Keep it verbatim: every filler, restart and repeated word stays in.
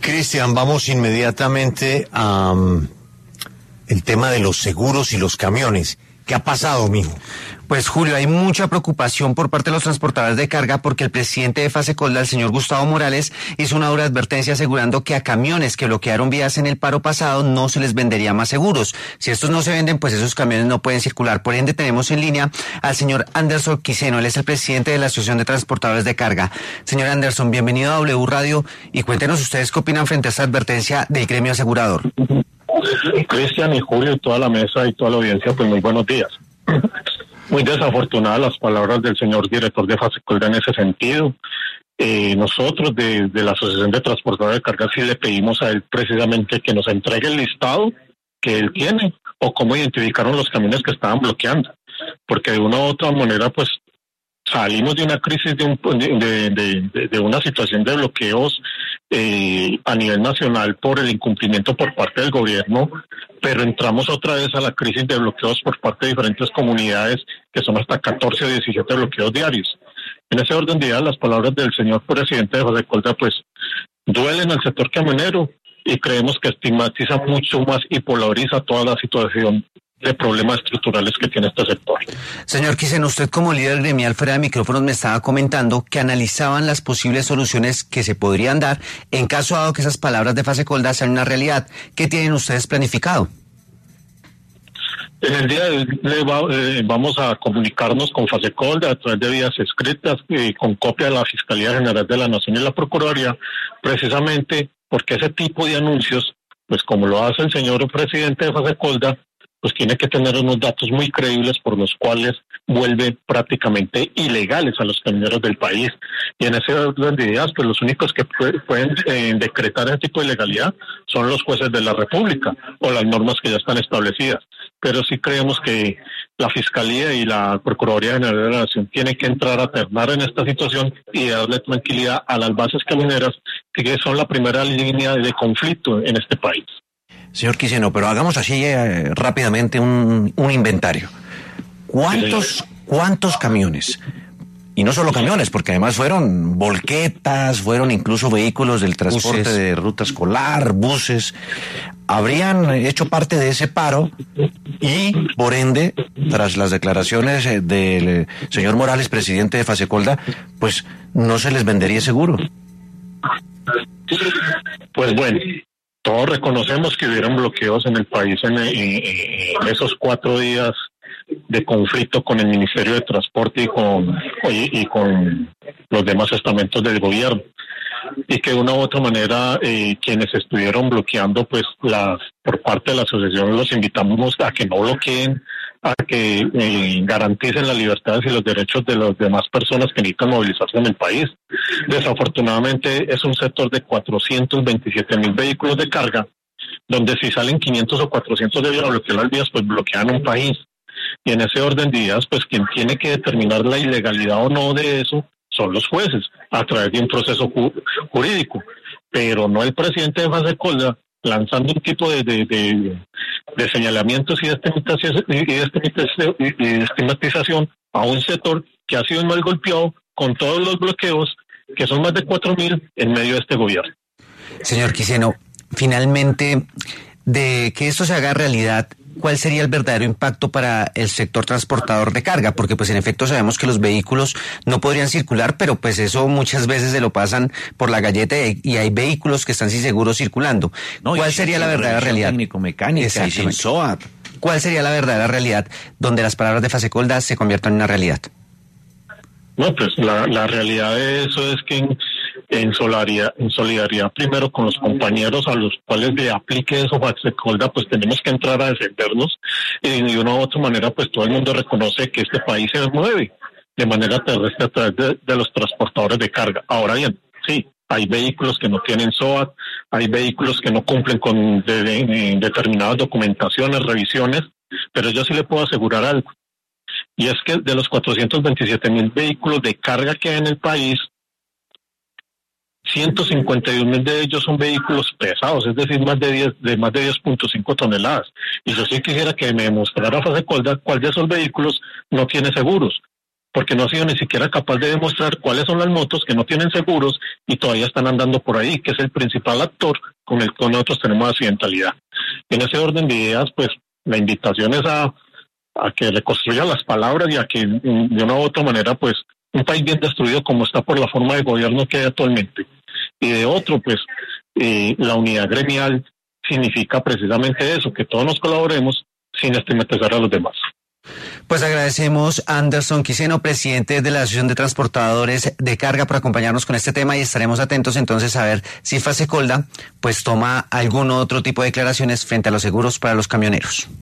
Cristian, vamos inmediatamente a um, el tema de los seguros y los camiones. ¿Qué ha pasado, mijo? Pues Julio, hay mucha preocupación por parte de los transportadores de carga porque el presidente de Fasecolda, el señor Gustavo Morales, hizo una dura advertencia asegurando que a camiones que bloquearon vías en el paro pasado no se les vendería más seguros. Si estos no se venden, pues esos camiones no pueden circular. Por ende, tenemos en línea al señor Anderson Quiseno. Él es el presidente de la Asociación de Transportadores de Carga. Señor Anderson, bienvenido a W Radio y cuéntenos ustedes qué opinan frente a esta advertencia del gremio asegurador. Cristian y Julio y toda la mesa y toda la audiencia, pues muy buenos días. Muy desafortunadas las palabras del señor director de Fasecolda en ese sentido. Eh, nosotros de, de la Asociación de Transportadores de Carga sí le pedimos a él precisamente que nos entregue el listado que él tiene o cómo identificaron los camiones que estaban bloqueando, porque de una u otra manera pues salimos de una crisis, de, un, de, de, de, de una situación de bloqueos eh, a nivel nacional por el incumplimiento por parte del gobierno, pero entramos otra vez a la crisis de bloqueos por parte de diferentes comunidades, que son hasta catorce o diecisiete bloqueos diarios. En ese orden de ideas, las palabras del señor presidente de Fasecolda pues duelen al sector camionero y creemos que estigmatiza mucho más y polariza toda la situación de problemas estructurales que tiene este sector. Señor Quiseno, usted como líder gremial fuera de micrófonos me estaba comentando que analizaban las posibles soluciones que se podrían dar en caso dado que esas palabras de Fasecolda sean una realidad. ¿Qué tienen ustedes planificado? En el día de hoy eh, vamos a comunicarnos con Fasecolda a través de vías escritas eh, con copia de la Fiscalía General de la Nación y la Procuraduría, precisamente porque ese tipo de anuncios, pues como lo hace el señor presidente de Fasecolda, pues tiene que tener unos datos muy creíbles por los cuales vuelve prácticamente ilegales a los camioneros del país. Y en ese orden de ideas, pues los únicos que pueden eh, decretar ese tipo de ilegalidad son los jueces de la República o las normas que ya están establecidas. Pero sí creemos que la Fiscalía y la Procuraduría General de la Nación tienen que entrar a ternar en esta situación y darle tranquilidad a las bases camioneras, que son la primera línea de conflicto en este país. Señor Quiseno, pero hagamos así eh, rápidamente un, un inventario. ¿Cuántos, cuántos camiones? Y no solo camiones, porque además fueron volquetas, fueron incluso vehículos del transporte buses de ruta escolar, buses, habrían hecho parte de ese paro y, por ende, tras las declaraciones del señor Morales, presidente de Fasecolda, pues no se les vendería seguro. Pues bueno, todos reconocemos que hubieron bloqueos en el país en, en, en esos cuatro días de conflicto con el Ministerio de Transporte y con, y, y con los demás estamentos del gobierno. Y que de una u otra manera eh, quienes estuvieron bloqueando, pues las por parte de la asociación los invitamos a que no bloqueen, a que eh, garanticen las libertades y los derechos de las demás personas que necesitan movilizarse en el país. Desafortunadamente es un sector de cuatrocientos veintisiete mil vehículos de carga, donde si salen quinientos o cuatrocientos de bloquear las vías, pues bloquean un país. Y en ese orden de ideas, pues quien tiene que determinar la ilegalidad o no de eso son los jueces, a través de un proceso ju- jurídico, pero no el presidente de Fasecolda lanzando un tipo de, de, de, de señalamientos y de estigmatización, y de estigmatización, y de estigmatización a un sector que ha sido mal golpeado con todos los bloqueos, que son más de cuatro mil en medio de este gobierno. Señor Quiseno, finalmente, de que esto se haga realidad, ¿cuál sería el verdadero impacto para el sector transportador de carga? Porque pues en efecto sabemos que los vehículos no podrían circular, pero pues eso muchas veces se lo pasan por la galleta y hay vehículos que están sin seguro circulando. No, ¿Cuál sería la verdadera realidad? Técnico-mecánica y sin S O A T. ¿Cuál sería la verdadera realidad donde las palabras de Fasecolda se conviertan en una realidad? No, pues la, la realidad de eso es que en, en, solidaridad, en solidaridad primero con los compañeros a los cuales le aplique eso Fasecolda, pues tenemos que entrar a defendernos y de una u otra manera pues todo el mundo reconoce que este país se mueve de manera terrestre a través de, de los transportadores de carga. Ahora bien, sí, hay vehículos que no tienen S O A T, hay vehículos que no cumplen con de, de, de determinadas documentaciones, revisiones, pero yo sí le puedo asegurar algo. Y es que de los cuatrocientos veintisiete mil vehículos de carga que hay en el país, ciento cincuenta y un mil de ellos son vehículos pesados, es decir, más de diez, de más de diez punto cinco toneladas. Y yo sí quisiera que me demostrara Fasecolda cuál de esos vehículos no tiene seguros. porque no ha sido ni siquiera capaz de demostrar cuáles son las motos que no tienen seguros y todavía están andando por ahí, que es el principal actor con el que nosotros tenemos accidentalidad. En ese orden de ideas, pues la invitación es a, a que reconstruya las palabras y a que de una u otra manera, pues un país bien destruido como está por la forma de gobierno que hay actualmente, y de otro, pues eh, la unidad gremial significa precisamente eso, que todos nos colaboremos sin estigmatizar a los demás. Pues agradecemos a Anderson Quiseno, presidente de la Asociación de Transportadores de Carga, por acompañarnos con este tema, y estaremos atentos entonces a ver si Fasecolda pues toma algún otro tipo de declaraciones frente a los seguros para los camioneros.